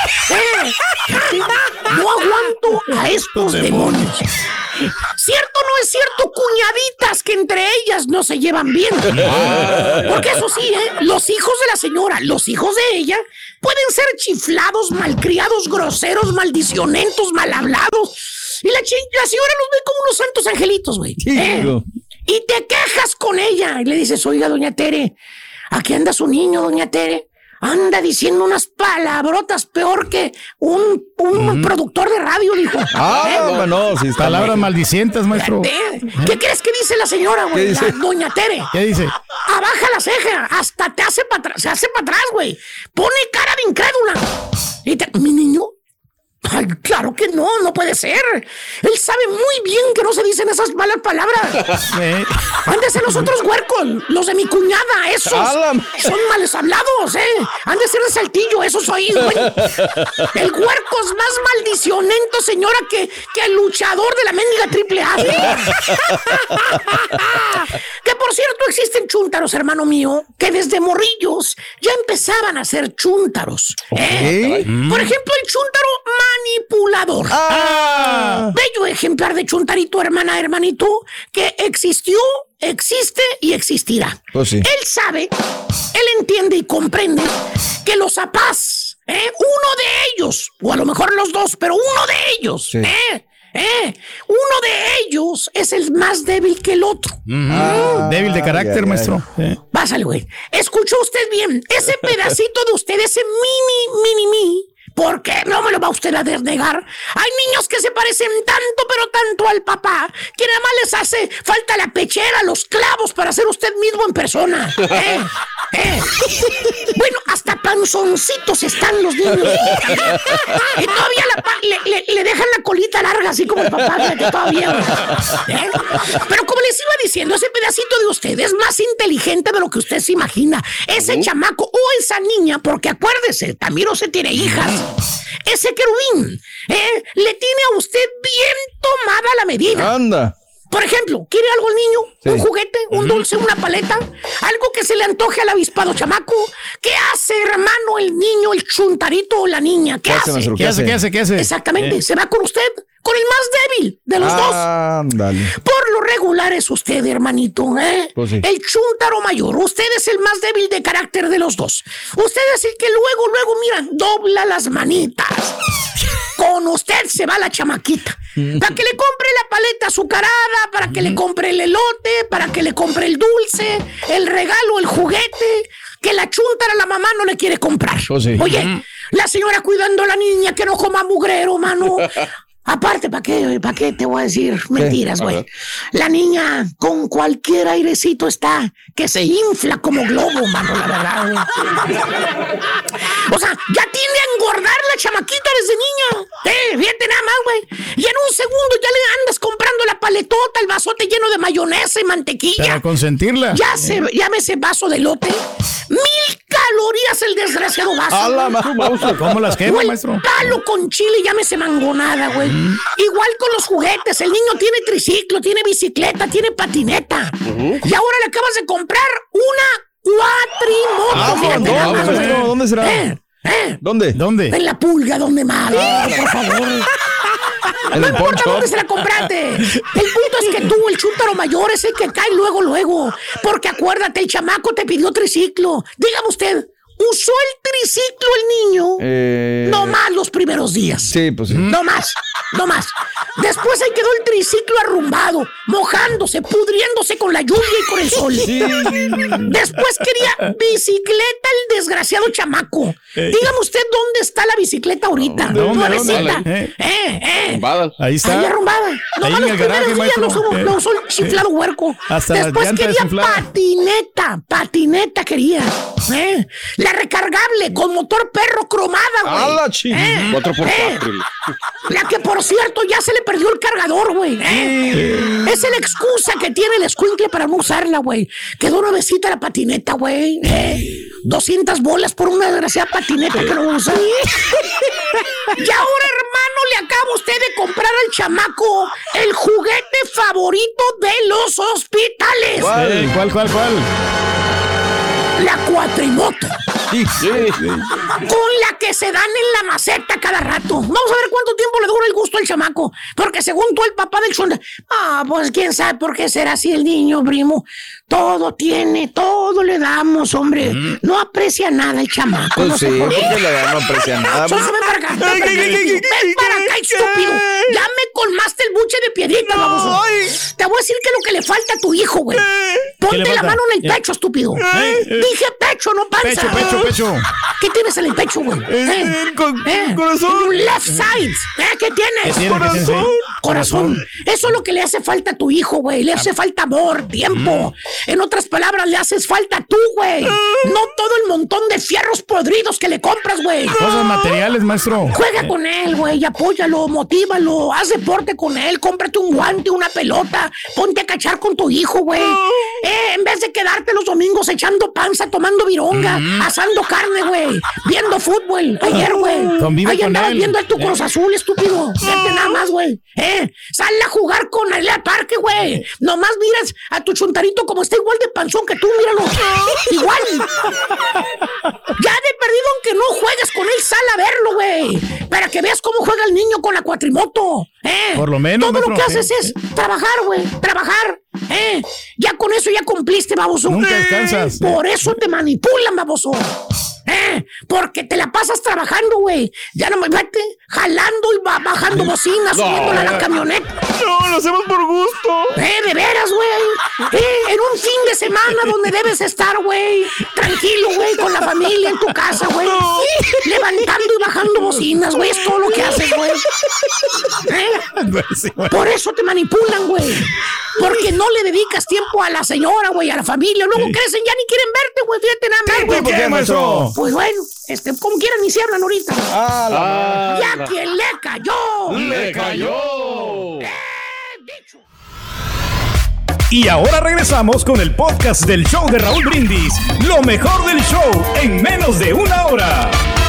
Q: No aguanto a estos demonios. ¿Cierto o no es cierto, cuñaditas, que entre ellas no se llevan bien? Porque eso sí, los hijos de la señora, los hijos de ella, pueden ser chiflados, malcriados, groseros, maldicionentos, mal hablados. Y la señora los ve como unos santos angelitos, güey. Y te quejas con ella y le dices, oiga, doña Tere, aquí anda su niño, doña Tere. Anda diciendo unas palabrotas peor que un productor de radio, dijo.
F: No, si palabras maldicientes, maestro.
Q: ¿Qué crees que dice la señora, güey? La doña Tere.
F: ¿Qué dice?
Q: Abaja la ceja, hasta te hace para atrás, se hace para atrás, güey. Pone cara de incrédula. Y mi niño. Ay, claro que no puede ser. Él sabe muy bien que no se dicen esas malas palabras. Han de ser los otros huercos, los de mi cuñada, esos son males hablados, han de ser de Saltillo, esos oí, güey. El huerco es más maldicionento, señora, que el luchador de la mendiga AAA. Que por cierto existen chúntaros, hermano mío, que desde morrillos ya empezaban a ser chúntaros. Por ejemplo, el chúntaro manipulador. Bello ejemplar de chuntarito, hermanito, que existió, existe y existirá.
G: Pues sí.
Q: Él sabe, él entiende y comprende que los papás, uno de ellos, o a lo mejor los dos, pero uno de ellos,
G: sí.
Q: Uno de ellos es el más débil que el otro.
F: Débil de carácter, maestro.
Q: Pásale, güey. Escuchó usted bien. Ese pedacito de usted, ese mini, porque no me lo va usted a desnegar. Hay niños que se parecen tanto, pero tanto al papá, que nada más les hace falta la pechera, los clavos para ser usted mismo en persona. Bueno, hasta panzoncitos están los niños. Y todavía le dejan la colita larga, así como el papá, que todavía. Pero como les iba diciendo, ese pedacito de usted es más inteligente de lo que usted se imagina. Ese chamaco o esa niña, porque acuérdese, también usted tiene hijas. Ese querubín, le tiene a usted bien tomada la medida.
G: Anda.
Q: Por ejemplo, ¿quiere algo el niño?
G: Sí.
Q: ¿Un juguete? ¿Un dulce? ¿Una paleta? ¿Algo que se le antoje al avispado chamaco? ¿Qué hace, hermano, el niño, el chuntarito o la niña? ¿Qué hace?
F: ¿Qué hace?
Q: Exactamente, se va con usted, con el más débil de los dos.
G: Ándale.
Q: Por lo regular es usted, hermanito,
G: Pues sí.
Q: El chúntaro mayor. Usted es el más débil de carácter de los dos. Usted es el que luego, mira, dobla las manitas. Con usted se va la chamaquita. Para que le compre la paleta azucarada, para que le compre el elote, para que le compre el dulce, el regalo, el juguete, que la chúntara la mamá no le quiere comprar.
G: Pues sí.
Q: Oye, la señora cuidando a la niña que no coma mugrero, mano. Aparte, ¿para qué te voy a decir mentiras, güey? La niña con cualquier airecito está que se infla como globo, mano, la verdad, güey. O sea, ya tiende a engordar la chamaquita desde niña. Fíjate nada más, güey. Y en un segundo ya le andas comprando la paletota, el vasote lleno de mayonesa y mantequilla.
F: Para consentirla.
Q: Llame ese vaso de elote. 1000 calorías el desgraciado vaso.
F: ¿Cómo las quema, maestro?
Q: Palo con chile, llámese mangonada, güey. Igual con los juguetes. El niño tiene triciclo, tiene bicicleta, tiene patineta. Y ahora le acabas de comprar una cuatrimoto.
G: ¿Dónde será? ¿Dónde?
Q: En la pulga, ¿dónde más? Por favor. No importa dónde se la compraste. El punto es que tú, el chúntaro mayor, es el que cae luego. Porque acuérdate, el chamaco te pidió triciclo. Dígame usted, usó el triciclo el niño. No más los primeros días.
G: Sí, pues sí.
Q: No más. Después ahí quedó el triciclo arrumbado, mojándose, pudriéndose con la lluvia y con el sol. Sí. Después quería bicicleta el desgraciado chamaco. Dígame usted dónde está la bicicleta ahorita. Nuevecita.
G: Ahí está.
Q: Ahí arrumbada. No más los primeros días no usó el chiflado huerco.
F: Hasta
Q: después quería patineta quería. La recargable con motor perro cromada, güey.
G: 4x4.
Q: La que, por cierto, ya se le perdió el cargador, güey. Esa es la excusa que tiene el escuincle para no usarla, güey. Quedó nuevecita la patineta, güey. 200 bolas por una desgraciada patineta que no usa. Y ahora, hermano, le acaba usted de comprar al chamaco el juguete favorito de los hospitales.
F: ¿Cuál?
Q: La cuatrimoto. Sí. Con la que se dan en la maceta cada rato. Vamos a ver cuánto tiempo le dura el gusto al chamaco. Porque según tú, el papá del Sonda, pues quién sabe por qué será así el niño, primo. Todo tiene, todo le damos, hombre. No aprecia nada el chamaco.
G: Pues
Q: no
G: sí, porque no aprecia nada.
Q: Ven para acá, estúpido. Ya me colmaste el buche de piedrita, baboso. Te voy a decir que es lo que le falta a tu hijo, güey. Ponte la mano en el pecho, estúpido. Dije pecho, no panza.
F: Pecho.
Q: ¿Qué tienes en el pecho, güey?
G: Corazón.
Q: Left side. ¿Qué tienes? Corazón. Eso es lo que le hace falta a tu hijo, güey. Le hace falta amor, tiempo. En otras palabras, le haces falta tú, güey. No todo el montón de fierros podridos que le compras, güey.
F: Cosas materiales, maestro.
Q: Juega con él, güey. Apóyalo, motívalo. Haz deporte con él. Cómprate un guante, una pelota. Ponte a cachar con tu hijo, güey. En vez de quedarte los domingos echando panza, tomando vironga, asando carne, güey, viendo fútbol. Ayer, güey, ahí andabas viendo el tu Cruz Azul, estúpido. Fíjate nada más, güey. Sal a jugar con él al parque, güey. Nomás miras a tu chuntarito como está igual de panzón que tú, míralo. Igual. Ya de perdido, aunque no juegues con él, sal a verlo, güey. Para que veas cómo juega el niño con la cuatrimoto.
F: Por lo menos.
Q: Todo lo que haces es trabajar, güey. Trabajar. Ya con eso ya cumpliste, baboso.
F: Nunca descansas.
Q: Por eso te manipulan, baboso. Porque te la pasas trabajando, güey. Ya no me vete jalando y bajando bocinas, subiéndola a la camioneta.
G: No, lo hacemos por gusto.
Q: De veras, güey. En un fin de semana donde debes estar, güey. Tranquilo, güey, con la familia en tu casa, güey. Levantando y bajando bocinas, güey. Es todo lo que haces, güey. Por eso te manipulan, güey. Porque no le dedicas tiempo a la señora, güey, a la familia. Luego crecen, ya ni quieren verte, güey. Fíjate nada más, güey.
G: ¿Por qué, maestro?
Q: Pues bueno, como quieran ni se hablan ahorita. Ya quien le cayó.
I: ¡Le cayó! Dicho. Y ahora regresamos con el podcast del show de Raúl Brindis. Lo mejor del show en menos de una hora.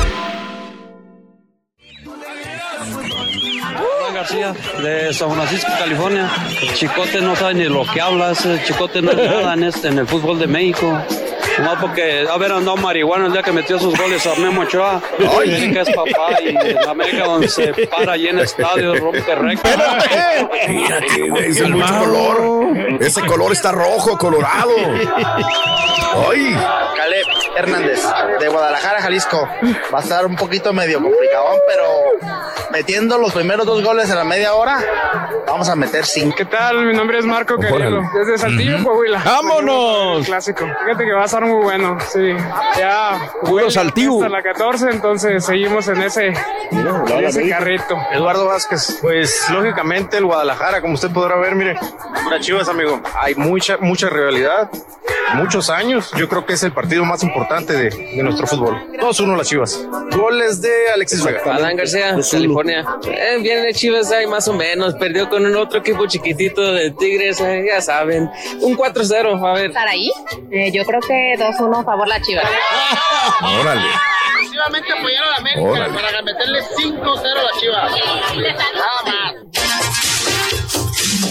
R: García, de San Francisco, California. Chicote no sabe ni lo que habla, ese Chicote no es nada en el fútbol de México. No, porque haber andado marihuana el día que metió sus goles a Memo Ochoa. América es papá y en América donde se para allí en estadios, rompe récord.
B: Mírate, güey, ese mucho color. Ese color está rojo, colorado. ¡Ay!
S: Caleb Hernández, de Guadalajara, Jalisco. Va a estar un poquito medio complicado, pero metiendo los primeros 2 goles en la media hora, vamos a meter 5.
T: ¿Qué tal? Mi nombre es Marco Querido, desde Saltillo, Coahuila.
G: ¡Vámonos!
T: Clásico. Fíjate que va a estar muy bueno, sí. Ya
G: puro Saltillo.
T: Hasta la 14, entonces seguimos en ese carrito.
S: Eduardo Vázquez, pues lógicamente el Guadalajara, como usted podrá ver, mire, las Chivas, amigo, hay mucha rivalidad, muchos años. Yo creo que es el partido más importante de nuestro fútbol. 2-1 las Chivas. Goles de Alexis Vega.
U: Adán García, California. Vienen Chivas ahí más o menos. Perdió con un otro equipo chiquitito de Tigres, ya saben. Un 4-0, a ver.
V: ¿Estar ahí? Yo creo que 2-1 a favor la Chivas.
B: Órale.
W: Exclusivamente apoyar a la América para meterle 5-0 a la Chivas. Nada más.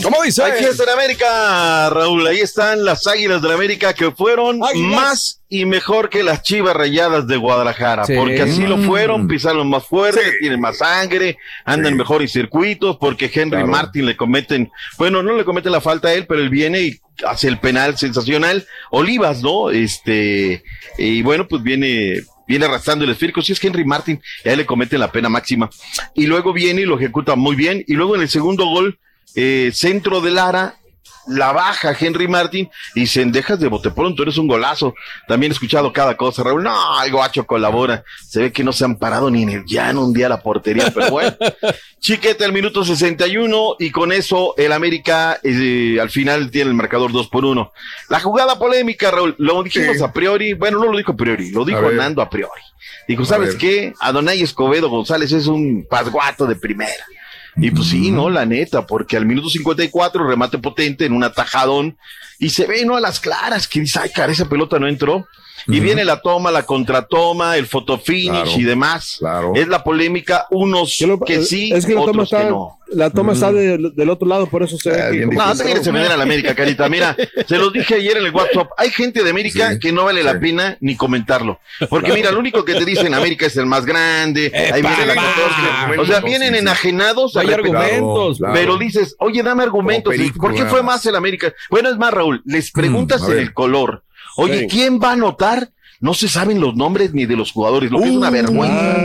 B: ¿Cómo dice?
D: Aquí está en América, Raúl. Ahí están las Águilas del América que fueron más y mejor que las Chivas Rayadas de Guadalajara. Sí. Porque así lo fueron, pisaron más fuerte, tienen más sangre, andan en mejores circuitos, porque Henry Martin no le cometen la falta a él, pero él viene y hace el penal sensacional. Olivas, ¿no? Y bueno, pues viene arrastrando el esférico. Si es Henry Martin, y a él le cometen la pena máxima. Y luego viene y lo ejecuta muy bien. Y luego en el segundo gol, centro de Lara, la baja Henry Martin y Cendejas de bote pronto, eres un golazo. También he escuchado cada cosa, Raúl. No, el Guacho colabora. Se ve que no se han parado ni en el llano un día a la portería, pero bueno. Chiquete al minuto 61 y con eso el América al final tiene el marcador 2-1. La jugada polémica, Raúl, lo dijimos a priori, bueno, no lo dijo a priori, lo dijo Nando a priori. Dijo, ¿sabes qué? Adonai Escobedo González es un pasguato de primera. Y pues sí, no, la neta, porque al minuto 54 remate potente en un atajadón y se ve, ¿no? A las claras que dice, ay, cara, esa pelota no entró. Y viene la toma, la contratoma, el fotofinish y demás. Es la polémica, unos que sí, otros que no.
C: La toma está del otro lado, por eso se ve que...
D: No, te quieres defender a la América, Carita. Mira, se los dije ayer en el WhatsApp. Hay gente de América que no vale la pena ni comentarlo. Porque mira, lo único que te dicen América es el más grande, ahí viene la 14. O sea, vienen enajenados. Hay argumentos. Pero dices, oye, dame argumentos. ¿Por qué fue más el América? Bueno, es más, Raúl, les preguntas en el color. Oye, ¿quién va a anotar? No se saben los nombres ni de los jugadores, lo que es una vergüenza.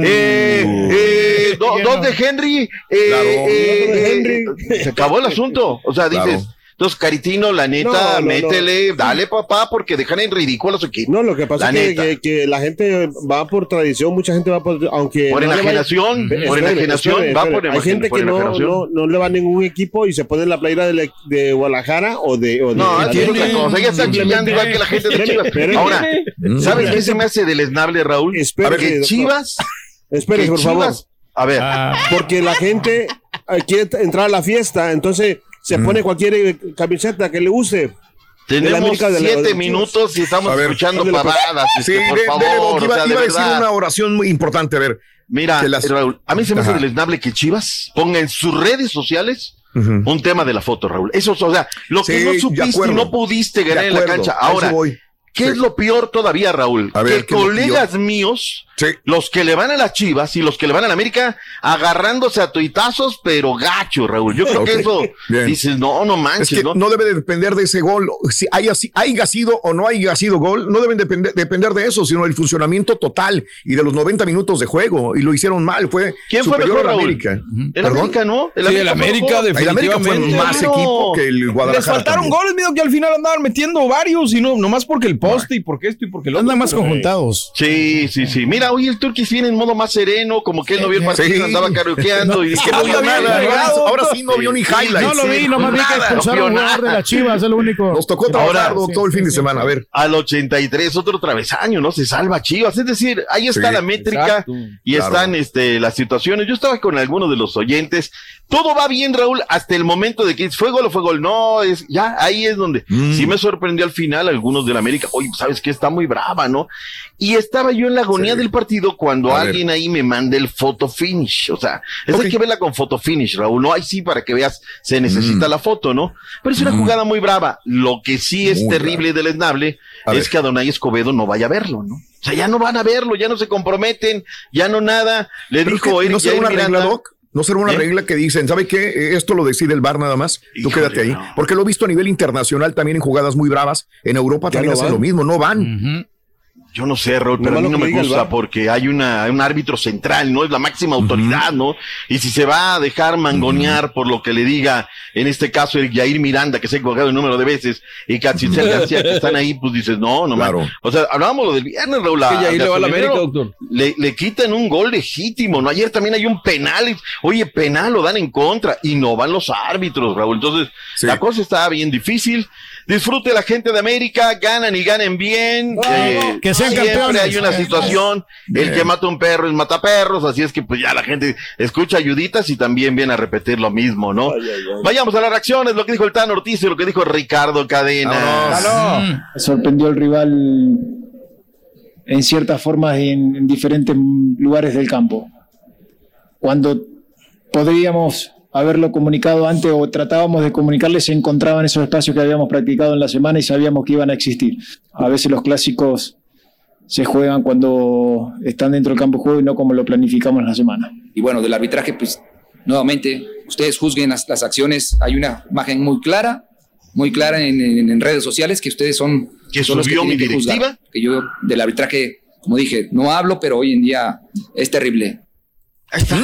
D: Dos de Henry. Se acabó el asunto. O sea, dices... Entonces, Caritino, la neta, métele, dale papá, porque dejan en ridículo a su equipo.
C: No, lo que pasa es que la gente va por tradición, mucha gente va por, aunque...
D: Por enajenación, va por
C: hay gente que no le va a ningún equipo y se pone la playera de Guadalajara o de...
D: No, aquí es otra cosa, ya están chillando igual que la gente de Chivas. Ahora, ¿sabes qué se me hace deleznable, Raúl? A ver, que Chivas...
C: Espere, por favor.
D: A ver.
C: Porque la gente quiere entrar a la fiesta, entonces... Se pone cualquier camiseta que le use.
D: Tenemos 7 minutos y estamos escuchando pavadas.
B: Sí, por favor. Iba a decir una oración muy importante. A ver.
D: Mira, Raúl, a mí se me hace deleznable que Chivas ponga en sus redes sociales un tema de la foto, Raúl. Eso, o sea, lo que no supiste y no pudiste ganar en la cancha. Ahora, ¿qué es lo peor todavía, Raúl? Que colegas míos, los que le van a las Chivas y los que le van a la América, agarrándose a tuitazos, pero gacho, Raúl. Yo creo que eso, dices, no manches.
B: Es que no debe de depender de ese gol. Si haya sido o no haya sido gol, no deben depender de eso, sino el funcionamiento total y de los 90 minutos de juego. Y lo hicieron mal.
D: ¿Quién fue mejor, Raúl? América. El América, ¿no?
G: El América definitivamente.
B: El América fue más equipo que el Guadalajara.
G: Les faltaron goles, miedo que al final andaban metiendo varios y no nomás porque el poste y porque esto y porque lo otro.
F: Andan más conjuntados.
D: Sí. Mira, hoy el Turquis viene en modo más sereno, como que él no vio el partido, andaba karaokeando y dije, no vio nada.
B: Ahora sí no vio ni highlights.
F: No lo vi, nomás vi que expulsaron a un jugador de las Chivas, es lo único.
B: Nos tocó trabajar todo el fin de semana, a ver.
D: Al 83, otro travesaño, ¿no? Se salva Chivas, es decir, ahí está la métrica y están las situaciones. Yo estaba con algunos de los oyentes, todo va bien, Raúl, hasta el momento de que fue gol o fue gol. No, ahí es donde sí me sorprendió al final algunos de la América. Oye, ¿sabes qué? Está muy brava, ¿no? Y estaba yo en la agonía del partido cuando alguien ahí me manda el photo finish. O sea, hay que verla con photo finish, Raúl. No, ahí sí, para que veas, se necesita la foto, ¿no? Pero es una jugada muy brava. Lo que sí es terrible y deleznable es que Adonai Escobedo no vaya a verlo, ¿no? O sea, ya no van a verlo, ya no se comprometen, ya no nada. Le dijo Eric,
B: ¿no será una regla, Doc? ¿No será una regla que dicen, ¿sabe qué? Esto lo decide el VAR nada más, tú quédate ahí? Porque lo he visto a nivel internacional también en jugadas muy bravas, en Europa también hacen lo mismo, no van.
D: Yo no sé, Raúl, pero a mí no me gusta porque hay un árbitro central, ¿no? Es la máxima autoridad, ¿no? Y si se va a dejar mangonear por lo que le diga, en este caso, el Yair Miranda, que se ha equivocado el número de veces, y Cachincel García, que están ahí, pues dices, no,
B: claro.
D: O sea, hablábamos lo del viernes, Raúl.
G: Que Yair le va a la América, doctor.
D: Le quitan un gol legítimo, ¿no? Ayer también hay un penal, oye, penal lo dan en contra, y no van los árbitros, Raúl. Entonces, la cosa está bien difícil. Disfrute la gente de América, ganan y ganen bien.
F: Que sean
D: siempre
F: campeones.
D: Hay una situación, el que mata un perro es mata perros, así es que pues ya la gente escucha ayuditas y también viene a repetir lo mismo, ¿no? Vayamos a las reacciones, lo que dijo el Tan Ortiz y lo que dijo Ricardo Cadena.
J: Me sorprendió el rival en ciertas formas en diferentes lugares del campo. Cuando podríamos haberlo comunicado antes o tratábamos de comunicarles, se encontraban esos espacios que habíamos practicado en la semana y sabíamos que iban a existir. A veces los clásicos se juegan cuando están dentro del campo de juego y no como lo planificamos en la semana.
K: Y bueno, del arbitraje, pues nuevamente, ustedes juzguen las acciones. Hay una imagen muy clara en redes sociales que ustedes son los que tienen que juzgar. Que yo del arbitraje, como dije, no hablo, pero hoy en día es terrible.
D: Ahí está.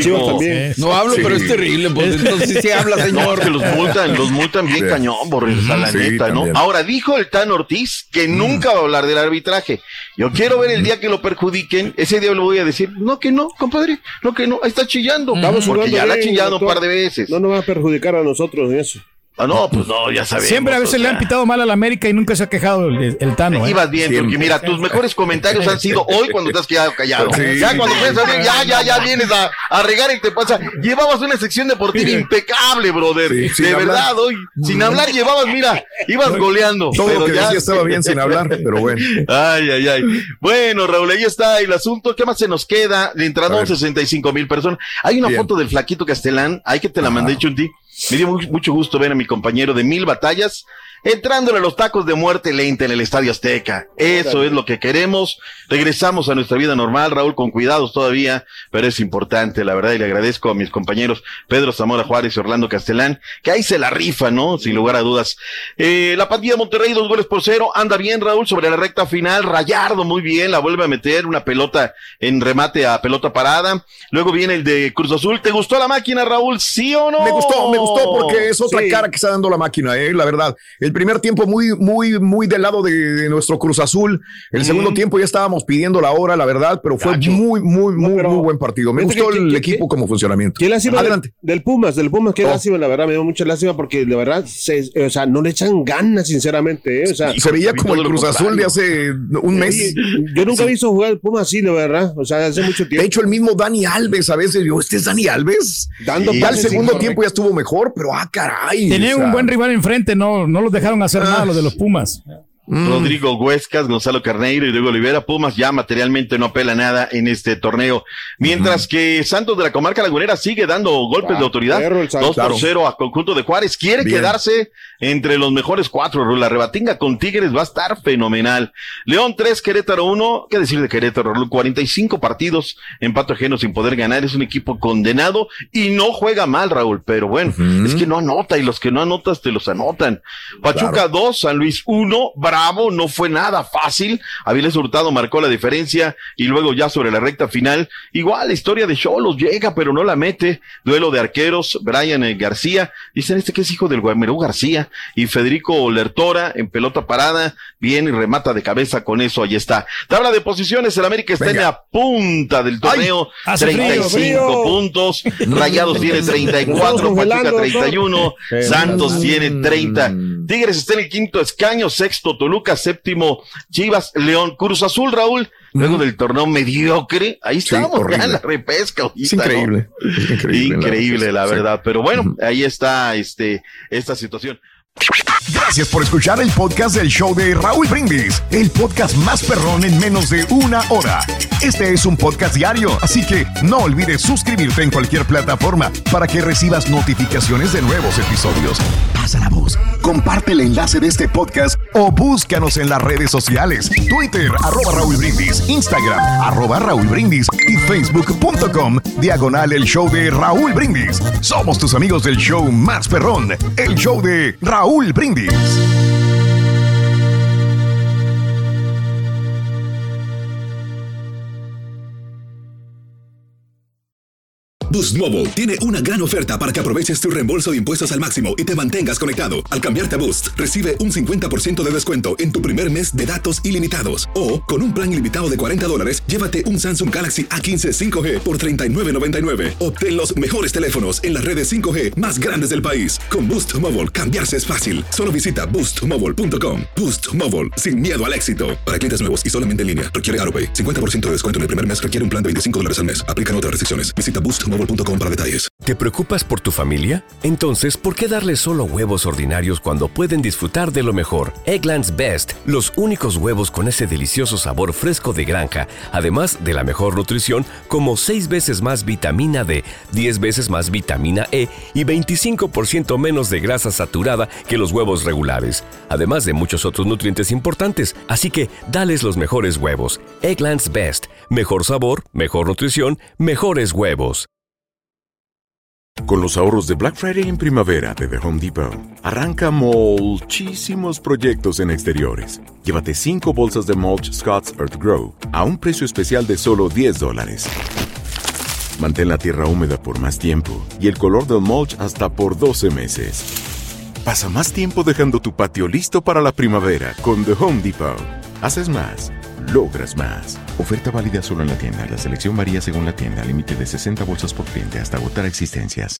G: No hablo, pero es terrible. Pues entonces sí habla, señor.
D: No, que los multan bien cañón, Borges, a la neta, ¿no? Ahora, dijo el Tan Ortiz que nunca va a hablar del arbitraje. Yo quiero ver el día que lo perjudiquen, ese día le voy a decir, no, compadre, no, que no, ahí está chillando. Porque ya la ha chillado un par de veces.
C: No nos va a perjudicar a nosotros en eso.
D: Ah, no, pues no, ya sabemos.
F: Siempre a veces le han pitado mal a la América y nunca se ha quejado el Tano.
D: Ibas bien, porque mira, tus mejores comentarios han sido hoy cuando te has quedado callado. Sí, ya cuando piensas bien, ya vienes a regar y te pasa. Llevabas una sección deportiva impecable, brother. De verdad, hoy, sin hablar llevabas, mira, ibas goleando.
B: Todo lo que decía estaba bien sin hablar, pero bueno.
D: Ay. Bueno, Raúl, ahí está el asunto. ¿Qué más se nos queda? Le entraron 65,000 personas. Hay una foto del flaquito Castelán, ahí que te la mandé, Chunti. Me dio mucho gusto ver a mi compañero de 1000 batallas entrándole a los tacos de muerte lenta en el Estadio Azteca. Eso es lo que queremos. Regresamos a nuestra vida normal, Raúl, con cuidados todavía, pero es importante, la verdad, y le agradezco a mis compañeros Pedro Zamora Juárez y Orlando Castelán, que ahí se la rifa, ¿no? Sin lugar a dudas. La Pandilla de Monterrey, 2-0, anda bien, Raúl, sobre la recta final. Rayardo, muy bien, la vuelve a meter, una pelota en remate a pelota parada. Luego viene el de Cruz Azul. ¿Te gustó la máquina, Raúl? ¿Sí o no?
B: Me gustó porque es otra cara que está dando la máquina, la verdad. El primer tiempo muy del lado de nuestro Cruz Azul. El segundo tiempo ya estábamos pidiendo la hora, la verdad, pero fue muy buen partido. Me gustó el equipo como funcionamiento.
C: Qué lástima. Adelante. Del Pumas, qué lástima, la verdad, me dio mucha lástima porque de verdad, no le echan ganas, sinceramente.
B: Se veía como el Cruz Azul de hace un mes.
C: Yo nunca he visto jugar el Pumas así, de verdad. Hace mucho tiempo.
B: De hecho, el mismo Dani Alves, a veces yo, ¿este es Dani Alves? Ya el segundo tiempo ya estuvo mejor, pero caray.
F: Tenía un buen rival enfrente, no los dejaron hacer nada los de los Pumas.
D: Rodrigo Huescas, Gonzalo Carneiro y Diego Olivera. Pumas ya materialmente no apela nada en este torneo. Mientras que Santos de la Comarca Lagunera sigue dando golpes de autoridad. 2-0 a conjunto de Juárez. Quiere quedarse entre los mejores 4. La rebatinga con Tigres va a estar fenomenal. León 3, Querétaro 1. ¿Qué decir de Querétaro? 45 partidos, empate ajeno sin poder ganar. Es un equipo condenado y no juega mal, Raúl. Pero bueno, es que no anota y los que no anotas te los anotan. Pachuca 2, San Luis 1. Bravo, no fue nada fácil. Avilés Hurtado marcó la diferencia y luego ya sobre la recta final, igual la historia de Xolos llega pero no la mete. Duelo de arqueros, Brian García, dicen que es hijo del Guamerú García, y Federico Lertora en pelota parada, viene y remata de cabeza con eso, ahí está. Tabla de posiciones, el América está en la punta del torneo, 35 puntos, Rayados tiene 34, Pachuca 31, Santos tiene 30, Tigres está en el quinto escaño, sexto Toluca, séptimo Chivas, León, Cruz Azul, Raúl, luego del torneo mediocre, ahí estamos, ya en la repesca. Ahorita,
B: es increíble.
D: ¿no? Es increíble, la verdad, pero bueno, ahí está esta situación.
B: Gracias por escuchar el podcast del show de Raúl Brindis, el podcast más perrón en menos de una hora. Este es un podcast diario, así que no olvides suscribirte en cualquier plataforma para que recibas notificaciones de nuevos episodios. Pasa la voz, comparte el enlace de este podcast o búscanos en las redes sociales, Twitter, @Raúl Brindis, Instagram, @Raúl Brindis y Facebook.com/el show de Raúl Brindis. Somos tus amigos del show más perrón, el show de Raúl Brindis.
A: Boost Mobile tiene una gran oferta para que aproveches tu reembolso de impuestos al máximo y te mantengas conectado. Al cambiarte a Boost, recibe un 50% de descuento en tu primer mes de datos ilimitados. O, con un plan ilimitado de $40, llévate un Samsung Galaxy A15 5G por $39.99. Obtén los mejores teléfonos en las redes 5G más grandes del país. Con Boost Mobile, cambiarse es fácil. Solo visita boostmobile.com. Boost Mobile, sin miedo al éxito. Para clientes nuevos y solamente en línea, requiere AutoPay. 50% de descuento en el primer mes requiere un plan de $25 al mes. Aplican otras restricciones. Visita boostmobile.com para detalles.
H: ¿Te preocupas por tu familia? Entonces, ¿por qué darles solo huevos ordinarios cuando pueden disfrutar de lo mejor? Eggland's Best, los únicos huevos con ese delicioso sabor fresco de granja, además de la mejor nutrición, como 6 veces más vitamina D, 10 veces más vitamina E y 25% menos de grasa saturada que los huevos regulares, además de muchos otros nutrientes importantes. Así que, dales los mejores huevos. Eggland's Best, mejor sabor, mejor nutrición, mejores huevos.
M: Con los ahorros de Black Friday en primavera de The Home Depot, arranca muchísimos proyectos en exteriores. Llévate 5 bolsas de mulch Scott's Earth Grow a un precio especial de solo $10. Mantén la tierra húmeda por más tiempo y el color del mulch hasta por 12 meses. Pasa más tiempo dejando tu patio listo para la primavera con The Home Depot. Haces más, logras más. Oferta válida solo en la tienda. La selección varía según la tienda. Límite de 60 bolsas por cliente hasta agotar existencias.